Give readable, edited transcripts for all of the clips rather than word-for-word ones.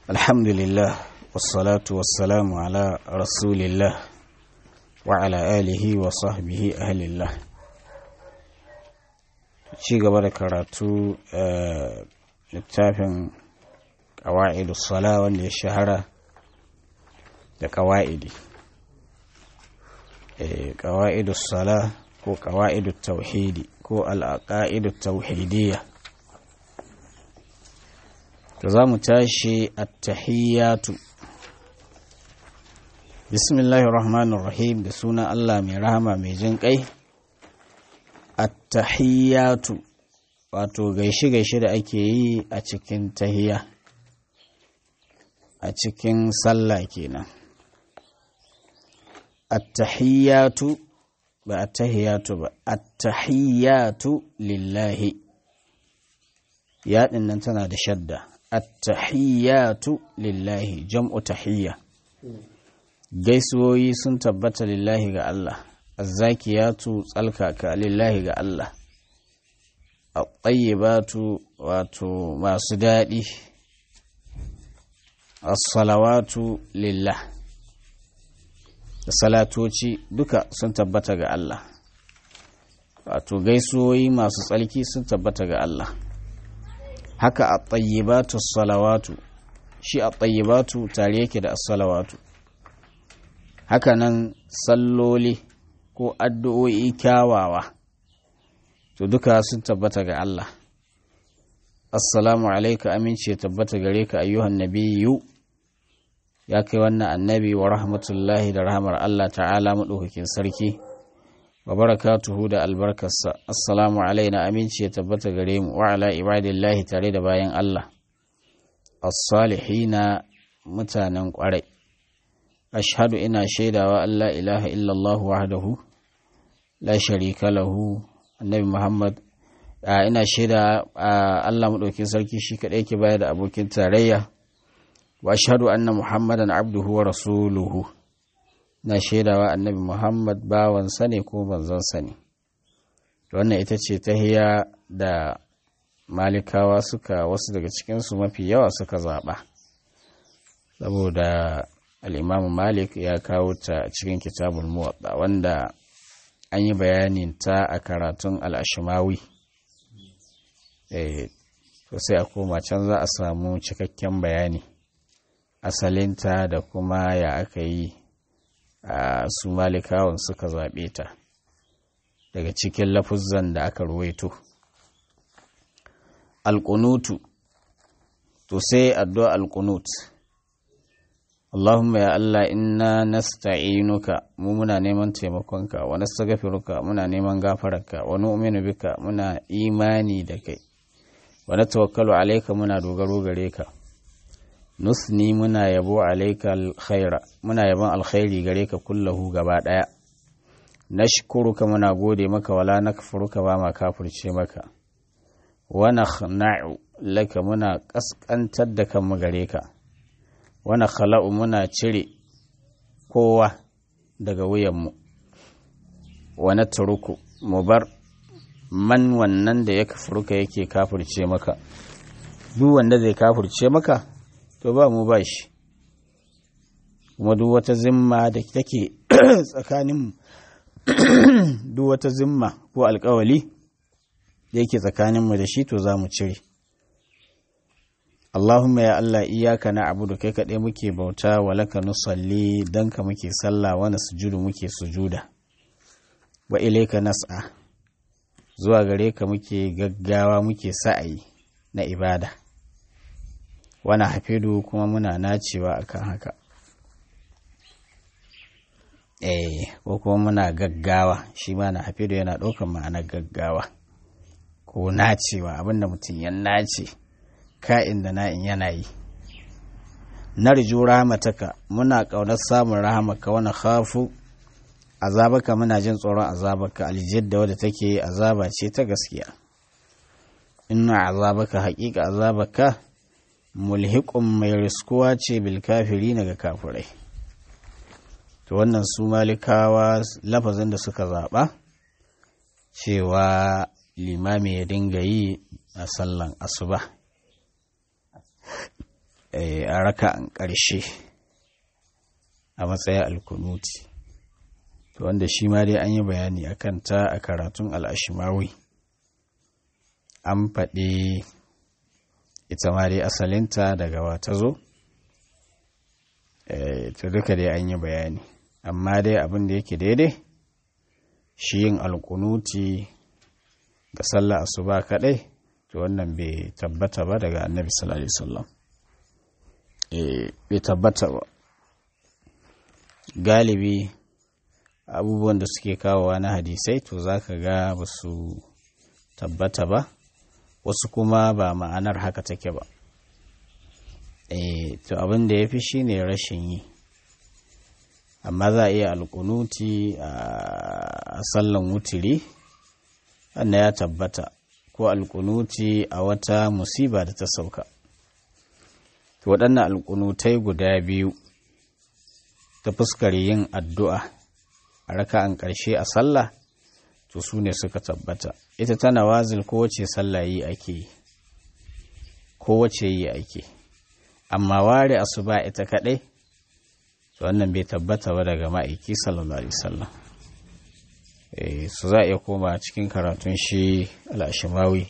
الحمد لله والصلاة والسلام على رسول الله وعلى آله وصحبه أهل الله. ci gaba da karatu littafin ƙawa'idu sala wanda ya shahara da ƙawa'idi. ƙawa'idu sala ko ƙawa'idu tauhidi ko al'aƙa'idu tauhidiyya. da za mu tashi at-tahiyyatu. Bismillahir Rahmanir Rahim, da sunan Allah mai rahama mai jin ƙai. At-tahiyyatu wato gaishe-gaishe da ake yi a cikin tahiyya, a cikin sallah kenan. At-tahiyyatu ba at-tahiyyatu ba, at-tahiyyatu lillahi. Yaɗin nan tana da shadda. At-tahiyyatu lillahi, jam'u tahiyya. Gaisuwoyi sun tabbata lillahi ga Allah. Az-zakiyatu tsalkaka lillahi ga Allah. At-tayyibatu wato masu daɗi. As-salawatu lillah. Da salatoci duka sun tabbata ga Allah. Wato gaisuwoyi masu tsalki sun tabbata ga Allah. Haka at-tayyibatu as-salawatu, shi at-tayyibatu tare yake da as-salawatu. Haka nan salloli ko addu'o'i kyawawa to duka sun tabbata ga Allah. Assalamu alayka, amince tabbata gare ka ayyuhan nabiyyu, ya kai wannan annabi, wa rahmatullahi da rahmar Allah ta'ala madaukakin sarki, wa barakatuhu da albarkarsa. Assalamu alaina, aminci ya tabbata gare mu, wa ala ibadillahi tare da bayan Allah, as-salihina mutanen kwarai. Ashhadu, ina shaidawa Allah ilaha illallah wahdahu la sharika lahu, annabi Muhammad ina shaida Allah madaukin sarki shi kadai yake bayar da abokin tarayya. Wa ashhadu anna Muhammadan abduhu wa rasuluhu, na shaidawa annabi Muhammad bawansa ne ko manzonsa ne. Wannan ita ce tahiyya da malikawa suka, wasu daga cikinsu mafi yawa suka zaɓa, saboda al'imamu Malik ya kawo ta cikin kitabul Muwatta, wanda an yi bayanin ta a karatun al'ashimawi. To sai a koma can za a samu cikakken bayani, asalinta da kuma ya aka yi su malikawan suka zaɓe ta daga cikin lafuzzan da aka ruwaito. Alƙunutu, to sai addu'a alƙunut. Allahumma ya Allah, inna nasta'inuka, mu muna neman taimakonka, wa nastaghfiruka, muna neman gafararka, wa nu'minu bika, muna imani da kai, wa natawakkalu alayka, muna dogaro gare ka. Nusni, muna yabo alaika alkhaira, muna yabon alkhairi gare ka kullahu gaba daya. Nashkuruka, muna gode maka, wala nakfuruka, ba ma kafirce maka. Wa nakhna'u laka, muna kaskantar da kanmu gare ka. Wa nakhla'u, muna cire kowa daga wuyanmu. Wa natruku, mu bar man wannan da ya kafirka yake kafirce maka. Duk wanda zai kafirce maka to ba mu ba shi, kuma duk wata zimma da take tsakaninmu duk wata zimma ko alkawali da yake tsakaninmu da shi to za mu cire. Allahumma ya Allah, iyaka na abudu, kai kaɗai muke bauta, wa laka nusalli, dan ka muke sallah, wa nasjudu, muke sujuda, wa ilaika nas'a, zuwa gare ka muke gaggawa, muke sa'ayi na ibada. Wana hafidu, kuma muna nacewa akan haka. Ko kuma muna gaggawa, shi ma na hafidu yana ɗaukar ma'anar gaggawa ko nacewa, abinda mutum ya nace ka'in da na'in yana yi. Narju rahmataka, muna ƙaunar samun rahamaka, wani khafu azabaka, muna jin tsoron azabaka, aljidda wadda take azaba ce ta gaskiya. Inna azabaka, haƙiƙa azabaka, mulhiqun, mai riskuwa ce, bil kafiri, ga kafirai. To wannan su malikawa lafazin da suka zaɓa cewa limami ya dinga yi a sallan asuba. a raka'an ƙarshe a matsayin alkunuti, to wanda shi ma dai an yi bayani a kanta a karatun al'ashimawi. An faɗi ita ma dai asalinta daga wata zo, to duka dai an yi bayani, amma dai abin da yake daidai shi yin alkunuti ga sallah asuba kaɗai, to wannan bai tabbata ba daga annabi sallallahu alaihi wasallam. Bai tabbata ba. Galibi abubuwan da suke kawowa na hadisai to za ka ga ba su tabbata ba, wasu kuma ba ma'anar haka take ba. To abin da ya fi shi ne rashin yi, amma za a iya alkunuti a sallan wutiri, wanda ya tabbata, ko alkunuti a wata musiba da ta sauka. To waɗannan alkunutai guda biyu ta fuskar yin addu'a a raka'an ƙarshe a sallah, to su ne suka tabbata. Ita ta nawazil kowace sallah yi ake, kowace yi ake, amma ware asuba ita kaɗai, to wannan bai tabbata ba daga ma'aiki sallallahu alaihi wasallam. Su za a iya koma cikin karatun shi al'ashimawi.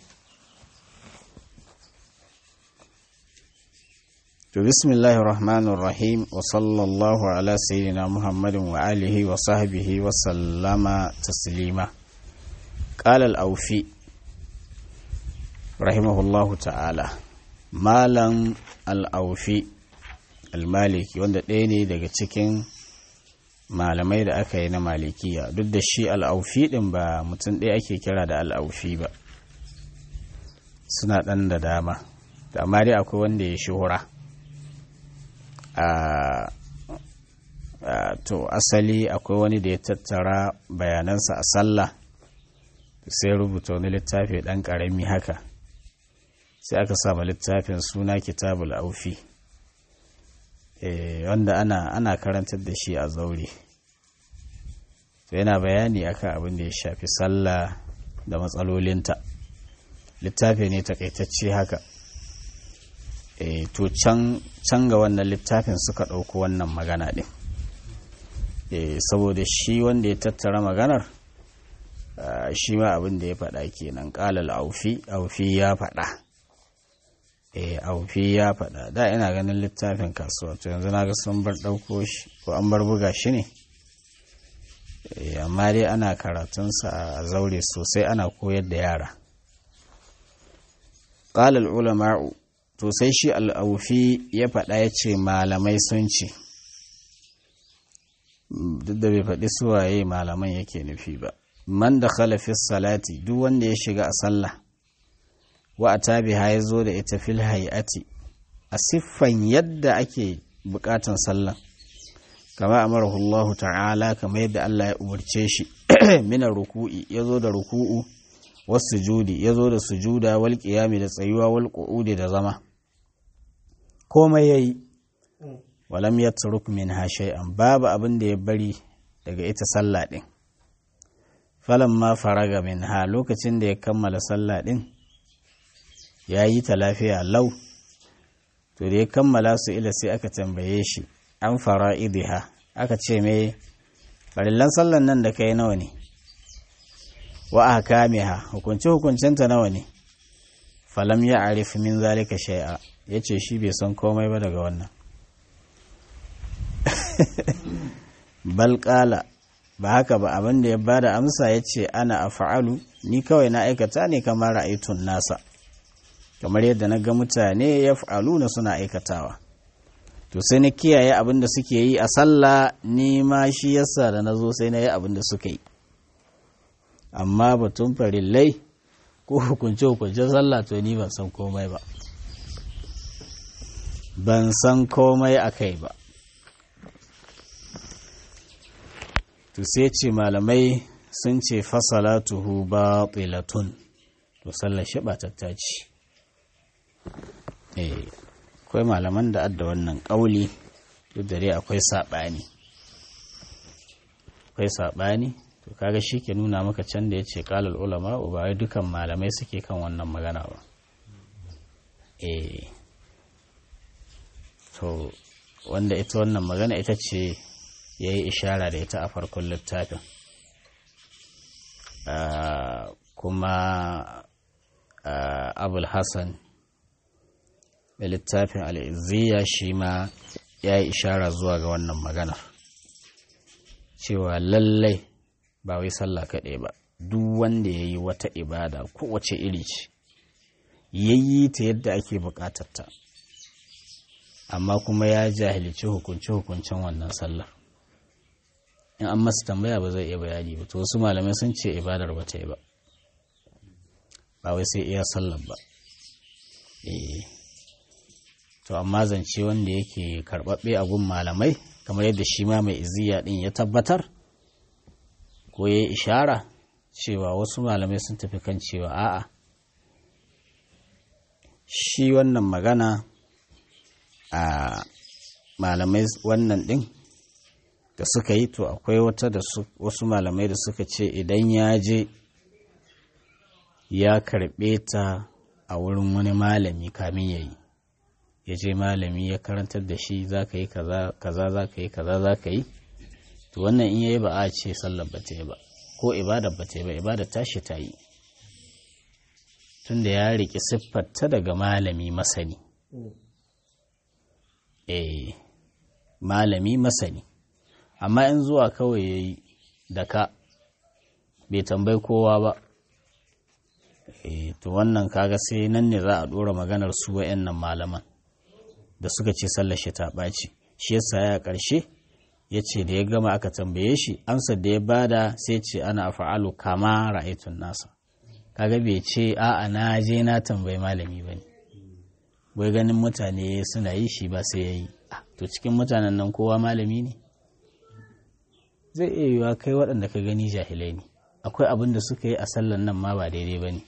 To bismillahir rahmanir rahim, wa sallallahu ala sayyidina Muhammadin wa alihi wa sahbihi wa sallama taslima. Qala al-Awfi rahimahullahu ta'ala, Malam al-Awfi al-Maliki, wanda ɗaya ne daga cikin malamai da aka yi na malikiya, duk da shi al-Awfi ɗin ba mutum ɗaya ake kira da al-Awfi ba, suna ɗan da dama, amma dai akwai wanda ya shuhura. To asali akwai wani da ya tattara bayanansa a sallah, sai rubuta wani littafi ɗan ƙarami haka, sai aka sama littafin suna Kitabul Awfi, wanda ana karantar da shi a zaure. To yana bayani akan abin da ya shafi sallah da matsalolinta. Littafi ne takaitacce haka. To can ga wannan littafin suka ɗauko wannan magana ɗin, saboda shi wanda ya tattara maganar, shi ma abin da ya faɗa kenan. ƙalal aufi ya faɗa, aufi ya faɗa. Da ina ganin littafin kasuwa, to yanzu na ga sun bar ɗauko shi, ko an bar buga shi ne, amma dai ana karatunsa a zaure sosai, ana koyar da yara. ƙalal ulama'u, to sai shi al'aufi ya faɗa ya ce malamai sun ce, duk da bai faɗi suwaye malaman yake nufi ba. Man da khalafis salati, duk wanda ya shiga a sallah, wa a tabi ya zo da ita fil hayati, a siffan yadda ake bukatan sallah, kama amarahu Allah ta'ala, kama yadda Allah ya umarce shi, mina ruku'i, ya zo da ruku'u, wasu sujudi, ya zo da sujuda, wal qiyami da tsayuwa, wal qu'udi da zama. Komai ya yi, walam ya turuk min shay'an, babu abin da ya bari daga ita sallah ɗin. Falan ma faraga min ha, lokacin da ya kammala sallah ɗin, ya yi ta lafiya lau. To da ya kammala su ila sai aka tambaye shi, an fara idiha, aka ce mai farillan sallan nan da kai nawa ne? Wa ahkamiha, hukunce-hukuncenta nawa ne? Falam ya arif min zalika shay'a, ya ce shi bai san komai ba daga wannan. Balƙala, ba haka ba, abin da ya ba da amsa ya ce ana a fa'alu, ni kawai na aikata ne kamar ra'aitun nasa, kamar yadda na ga mutane ya fa'alu na suna aikatawa. To sai na kiyaye abin da suke yi a sallah, ni ma shi yasa da na zo sai na yi abin da suka yi. Amma batun farillai ko hukunce-hukuncen sallah, to ni ban san komai ba. Ban san komai a kai ba. To sai ce malamai sun ce fasalatuhu batilatun, to sallar shi batatta ce. Akwai malaman da adda wannan ƙauli, duk da dai akwai saɓani. To kaga shi ke nuna maka can da ya ce ƙalal ulama, ba wai dukan malamai suke kan wannan magana ba. to wanda ita wannan magana ita ce ya yi ishara da ita a farkon littafin kuma abul hassan da littafin al'izziya shi ma ya yi ishara zuwa ga wannan maganar cewa lallai ba wai sallah kaɗai ba duk wanda ya yi wata ibada kowace iri ce ya yi ta yadda ake buƙatarta amma kuma ya jahilci hukunce-hukuncen wannan sallar in an masa tambaya ba zai iya bayani ba to wasu malamai sun ce ibadar ba ta yi ba ba wai sai iya sallar ba to amma zance wanda yake karɓaɓɓe a gun malamai kamar yadda shi ma mai iziya ɗin ya tabbatar ko ya yi ishara cewa wasu malamai sun tafi kan cewa a'a shi wannan magana a malamai wannan ɗin da suka yi to akwai wata da wasu malamai da suka ce idan ya je ya karɓe ta a wurin wani malami kamin ya yi ya je malami ya karantar da shi za ka yi kaza za ka yi kaza za ka yi to wannan in yayi ba a ce sallar ba ta yi ba ko ibadar ba ta yi ba ibadar tashi ta yi tunda ya riƙe siffarta daga malami masani malami masani amma in zuwa kawai ya yi da ka bai tambayi kowa ba to wannan kaga sai nan ne za a ɗora maganar su wa'annan malaman da suka ce sallar shi ta ɓaci shi yasa ya ƙarshe ya ce da ya gama aka tambaye shi amsar da ya bada sai ce ana fa'alu kama ra'aytun nasa kaga bai ce a'a na je na tambayi malami bane wai ganin mutane suna yi shi ba sai yayi to cikin mutanen nan kowa malami ne zai iya yiwa kai waɗanda ka gani jahilai ne akwai abin da suka yi a sallan nan ma ba daidai bane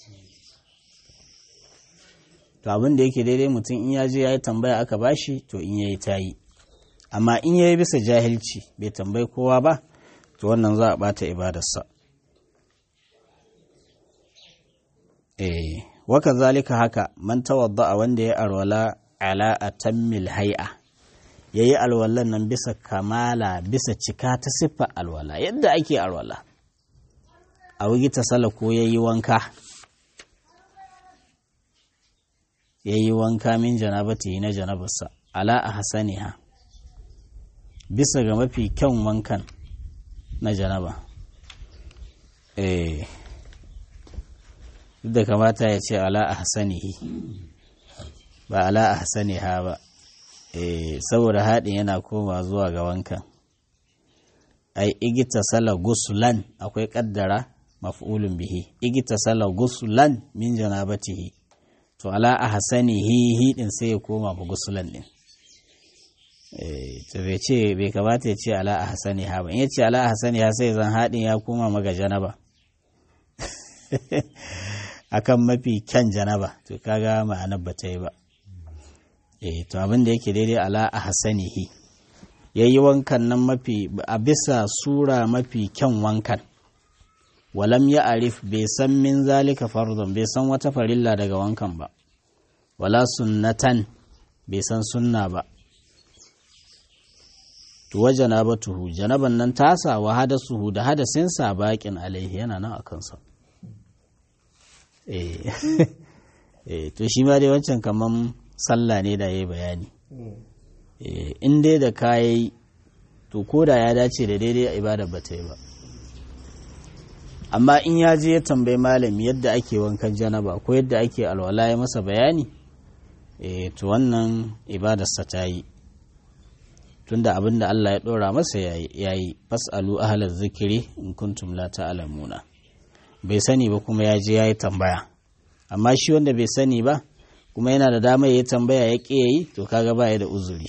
to abin da yake daidai mutum in ya je ya yi tambaya aka bashi to in yayi ta yi amma in yayi bisa jahilci bai tambayi kowa ba to wannan za a bata ibadarsa waka zalika haka man tawadda wanda ya arwala ala atammil hay'a yayi alwalan nan bisa kamala bisa cika ta siffa alwala yadda ake alwala a wugi ta sala ko yayi wanka min janabati na janabarsa ala ahsaniha bisa ga mafi kyan wankan na janaba duk da kamata ya ce ala ahsanihi ba ala ahsaniha ba saboda haɗin yana koma zuwa ga wankan ai igita sala gusulan akwai kaddara maf'ulun bihi igita sala gusulan min janabatihi to ala ahsanihi hidin sai ya koma ba gusulan din to bai kamata ya ce ala ahsaniha ba in ya ce ala ahsaniha sai zan haɗin ya koma maga janaba akan mafi kyan janaba to kaga ma'anar ba ta yi ba to abin da yake daidai ala ahsanihi yayi wankan nan mafi a bisa sura mafi kyan wankan walam ya arif bai san min zalika fardun bai san wata farilla daga wankan ba wala sunnatan bai san sunna ba to wa janabatuhu janaban nan tasa wa hadasuhu da hadasinsa baqin alaihi yana nan akan sa to shi ma dai wancan kaman sallah ne da yayi bayani in dai da kayi to koda ya dace da daidai ibada ba ta yi ba amma in ya je ya tambayi malami yadda ake wankan janaba ko yadda ake alwala ya masa bayani to wannan ibadarsa ta yi tunda abin da Allah ya ɗora masa ya yi fas'alu ahalar zikiri in kuntum la ta'lamuna bai sani ba kuma ya je ya yi tambaya amma shi wanda bai sani ba kuma yana da dama ya yi tambaya ya ƙi yi to kaga ba ya da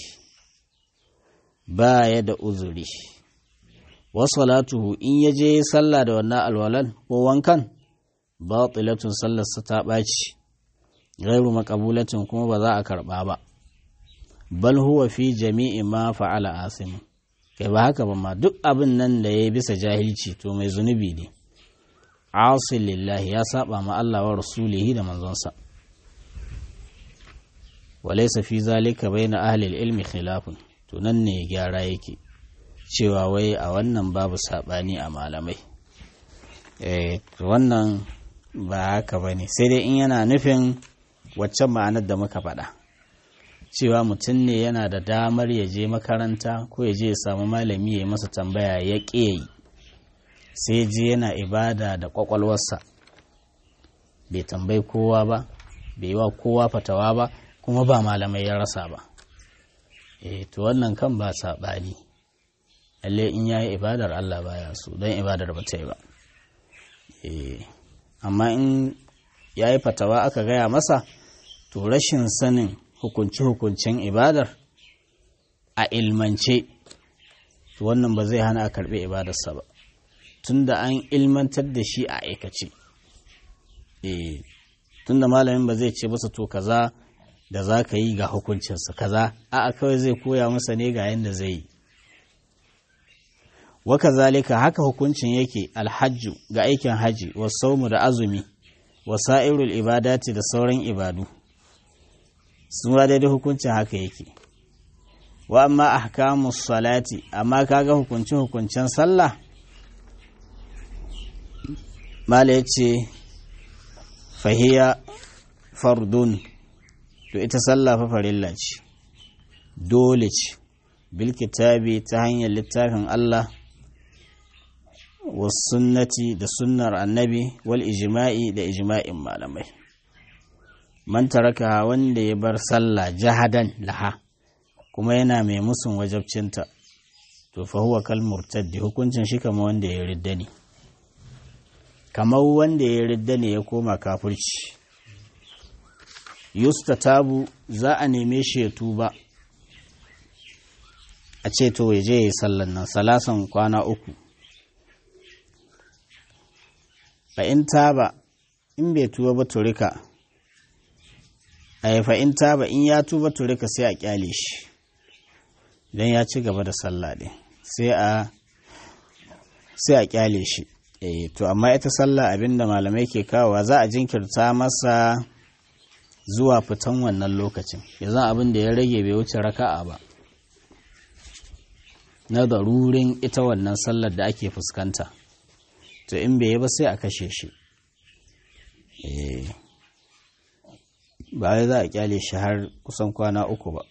uzuri wasalatuhu in ya je sallah da wannan alwalan ko wankan batilatun sallarsa ta ɓaci gairu makabulatin kuma ba za a karɓa ba bal huwa fi jami'i ma fa'ala asim kai ba haka ba ma duk abin nan da ya bisa jahilci to mai zunubi ne asil lillahi ya saba ma Allah wa rasulihi da manzonsa walaysa fi zalika baina ahli ilmi khilafun, to nan ne gyara yake cewa wai a wannan babu sabani a malamai. Wannan ba haka bane, sai dai in yana nufin waccan ma'anar da muka faɗa cewa mutum ne yana da damar ya je makaranta ko ya je ya samu malami ya yi masa tambaya ya ƙi yi, sai je yana ibada da ƙwaƙwalwarsa, bai tambayi kowa ba, bai yi wa kowa fatawa ba, kuma ba malamai ya rasa ba. To wannan kan ba saɓani, lalle in ya yi ibadar Allah baya so, don ibadar ba ta yi ba. Amma in ya yi fatawa aka gaya masa, to rashin sanin hukunce-hukuncen ibadar a ilmance, to wannan ba zai hana a karɓi ibadarsa ba, tunda an ilmantar da shi a aikace. Tunda malamin ba zai ce masa to kaza da za ka yi ga hukuncinsa kaza, a'a kawai zai koya masa ne ga yadda zai yi. Waka zalika haka hukuncin yake alhajju ga aikin haji, wa saumu da azumi, wa sa'irul ibadati da sauran ibadu, sun ba daidai hukuncin haka yake. Wa amma ahkamus salati, amma kaga hukuncin sallah, mala yace fahiya fardun, to ita sallah fa farilla ce, dole ce, bil kitabi ta hanyar littafin Allah, was sunnati da sunnar annabi, wal ijma'i da ijma'in malamai. Man taraka wanda ya bar sallah jahadan laha, kuma yana mai musun wajabcinta, to fa huwa kal murtaddi, hukuncin shi kamar wanda ya ridda ne, kamar wanda ya ridda ne ya koma kafirci. Yustatabu, za a neme shi ya tuba, a ce to ya je ya yi sallan nan salasan kwana 3. Fa in taba, in bai tuba ba turika, fa in taba, in ya tuba turika sai a kyale shi, don ya ci gaba da sallah ɗin, sai a kyale shi. To amma ita sallah abinda malamai ke kawowa, za a jinkirta masa zuwa fitan wannan lokacin, yanzu abin da ya rage bai wuce raka'a ba na darurin ita wannan sallar da ake fuskanta, to in bai yi ba sai a kashe shi. Ba wai za a kyale shi har kusan kwana 3 ba,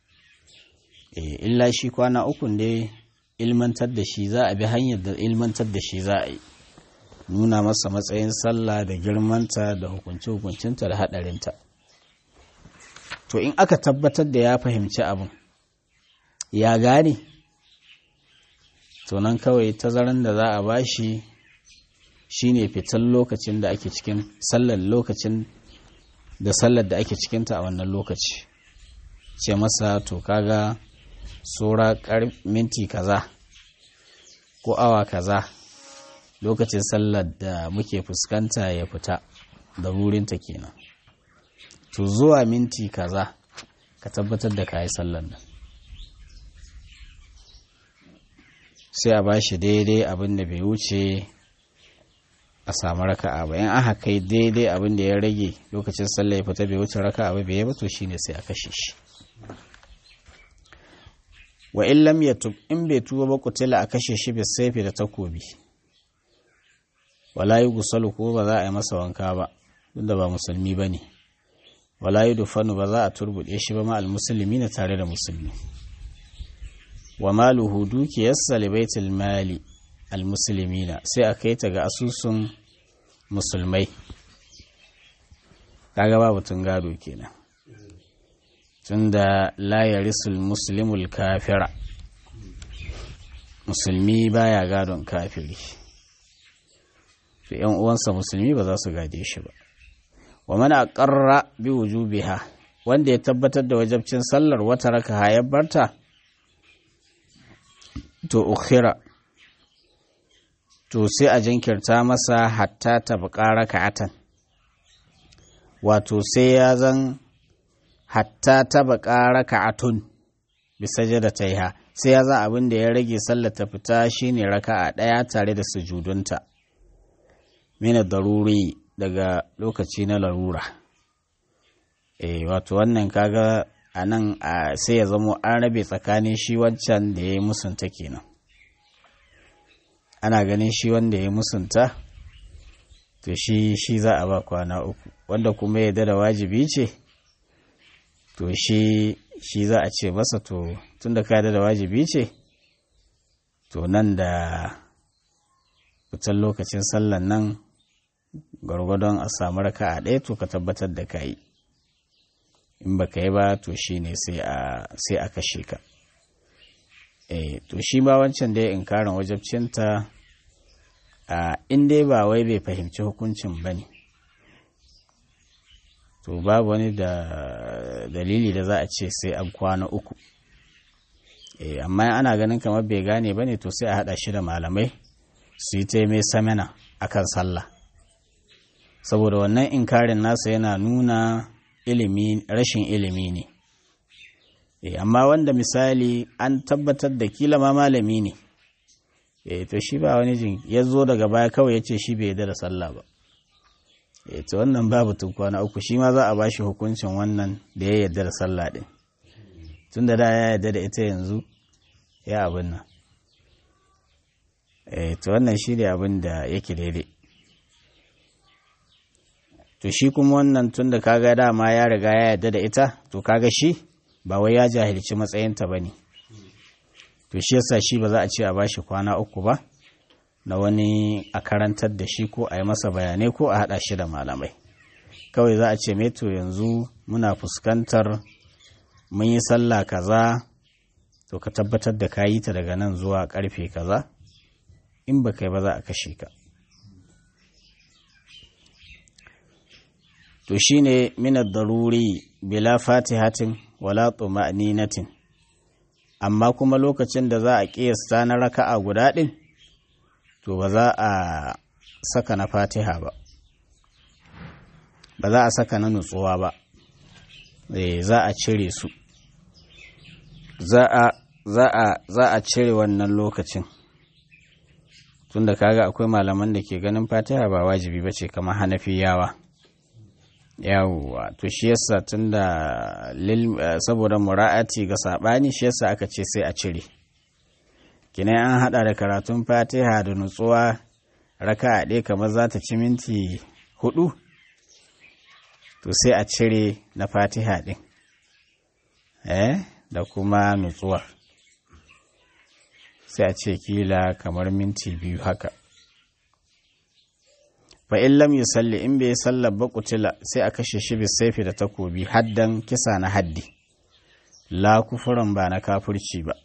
illa shi kwana 3 dai ilmantar da shi za a bi, hanyar da ilmantar da shi za a yi, nuna masa matsayin sallah da girmanta da hukunce-hukuncinta da haɗarinta. To in aka tabbatar da ya fahimci abin, ya gane, to nan kawai tazaran da za a bashi shine fitan lokacin da ake cikin sallar, lokacin da sallar da ake cikinta a wannan lokaci, ce masa to kaga sura minti kaza ko awa kaza lokacin sallar da muke fuskanta ya fita da rurinta kenan, to zuwa minti kaza ka tabbatar da kayi sallar nan, sai a bashi daidai abin da bai wuce a samu raka'a ba. In aka kai daidai abin da ya rage lokacin sallah ya fita bai wuce raka'a ba, bai ba, to shine sai a kashe shi. Wa in lam yatub, in bai tuba ba kutila, a kashe shi bis sayfi da takobi. Wala yughsalu, ko ba za a yi masa wanka ba tunda ba musulmi bane. Wala yudfanu, ba za a turbude shi ba ma almuslimina, tare da musulmi. Wa maluhu, dukiyarsa li baitul mali almuslimina, sai a kai ta ga asusun musulmai. Kaga babu tun gado kenan, tunda la yarisul muslimul kafira, musulmi baya gadon kafiri, to yan uwansa musulmi ba za su gade shi ba. Wa man aqarra bi wujubiha, wanda ya tabbatar da wajibcin sallar, wata raka'a ya barta, to ukhira, to sai a jinkirta masa hatta ta buƙa raka'atan, wato sai ya zan hatta ta buƙa raka'atun bi sajdataiha, sai ya zan abin da ya rage sallar ta fita shine raka'a ɗaya tare da sujudunta, min daruri, daga lokaci na larura. wato wannan kaga a nan sai ya zamo an rabe tsakanin shi wancan da ya yi musunta kenan. Ana ganin shi wanda ya yi musunta to shi za a ba kwana 3, wanda kuma ya da wajibi ce to shi za a ce masa to tun da ka da wajibi ce to nan da fitan lokacin sallan nan gwargwadon a samu raka'a ɗaya to ka tabbatar da ka yi, in ba ka yi ba to shi ne sai a kashe ka. To shi ba wancan da ya inkarin wajabcinta in dai ba wai bai fahimci hukuncin ba ne, to babu wani da dalili da za a ce sai an kwana 3. Amma ana ganin kamar bai gane ba ne to sai a haɗa shi da malamai su yi taimai samina akan sallah, saboda wannan inkarin nasa yana nuna rashin ilimi ne. Amma wanda misali an tabbatar da kila ma malami ne, to shi ba wani jin ya zo daga baya kawai ya ce shi bai yarda da sallah ba, to wannan babu tun kwana 3 shi ma za a ba shi hukuncin wannan da ya yarda da sallah din, tun da ya yarda da ita yanzu ya abin nan. To wannan shi ne abin da yake daidai. To shi kuma wannan tun da kaga dama ya riga ya yarda da ita, to kaga shi ba wai ya jahilci matsayinta ba ne, to shi yasa shi ba za a ce a bashi kwana 3 ba na wani a karantar da shi ko a yi masa bayanai ko a haɗa shi da malamai. Kawai za a ce mai to yanzu muna fuskantar mun yi sallah kaza, to ka tabbatar da ka yi ta daga nan zuwa karfe kaza, in ba kai ba za a kashe ka. To shi ne minar daruri bila fatihatin wala tuma'ninatin, amma kuma lokacin da za a ƙiyasta na raka'a guda ɗin to ba za a saka na fatiha ba, ba za a saka na nutsuwa ba, za a cire su, za a cire wannan lokacin, tunda kaga akwai malaman da ke ganin fatiha ba wajibi ba ce kamar hanafiyawa. Yawwa, to shi yasa tunda saboda mura'ati ga sabani shi yasa aka ce sai a cire. Kinai an hada da karatun fatiha da nutsuwa raka'a ɗaya kamar za ta ci minti 4, to sai a cire na fatiha ɗin da kuma nutsuwa sai a ce kila kamar minti 2 haka. Fa in lam yusalli, in bai sallar ba kutila sai a kashe shi bisaifi da takobi, haddan kisa na haddi, la kufuran ba na kafirci ba.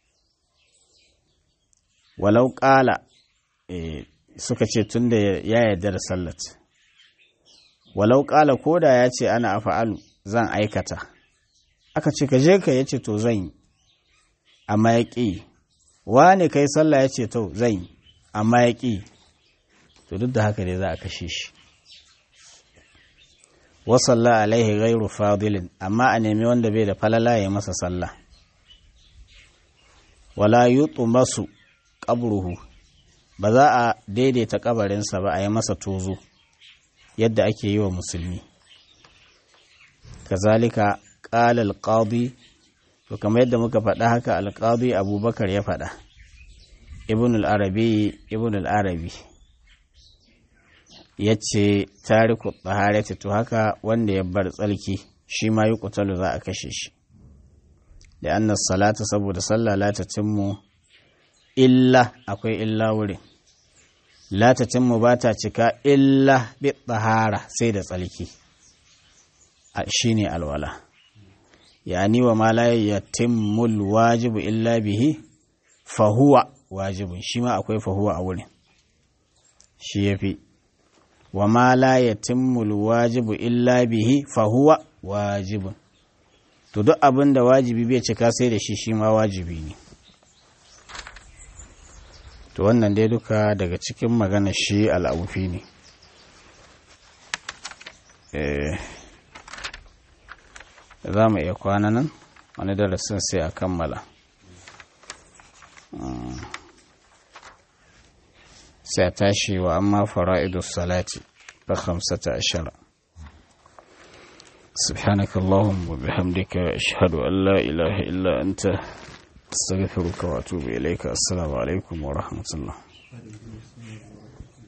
Walau ƙala suka ce tunda ya yarda da sallat, walau ƙala ko da ya ce ana afa'alu zan aikata, aka ce ka je ka yace to zan yi, amma ya ƙi. Wane kai sallah ya ce to zan yi, amma ya ƙi, to duk da haka dai za a kashe shi. Wasalla alaihi ghairu fadilin, amma a nemi wanda bai da falala ya masa sallah. Wala yutmasu qabruhu, ba za a daidaita kabarinsa ba a yi masa tozo yadda ake yi wa musulmi. Kazalika qala al-qadi, to kamar yadda muka faɗa haka al-qadi Abubakar ya faɗa. Ibn al-Arabi ya ce tariku taharati, to haka wanda ya bar tsalki shi ma yi kutalu za a kashe shi, da annas salata, saboda sallah la tatimmu illa, akwai illa wurin, la tatimmu ba ta cika illa bi tahara sai da tsalki, shine alwala. Yani wa ma la yatimmu alwajibu illa bihi fa huwa wajibun, shi ma akwai fa huwa a wurin, shi yafi. Wa ma la yatimmu alwajibu illa bihi fa huwa wajibun, to duk abin da wajibi bai cika sai da shi, shi ma wajibi ne. To wannan dai duka daga cikin magana shi al'aufi ne. Za mu iya kwana nan wani darasin sai a kammala, sai a tashi wa amma fara'idus salati fa 15. سبحانك اللهم وبحمدك أشهد أن لا إله إلا أنت أستغفرك وأتوب إليك. السلام عليكم ورحمة الله.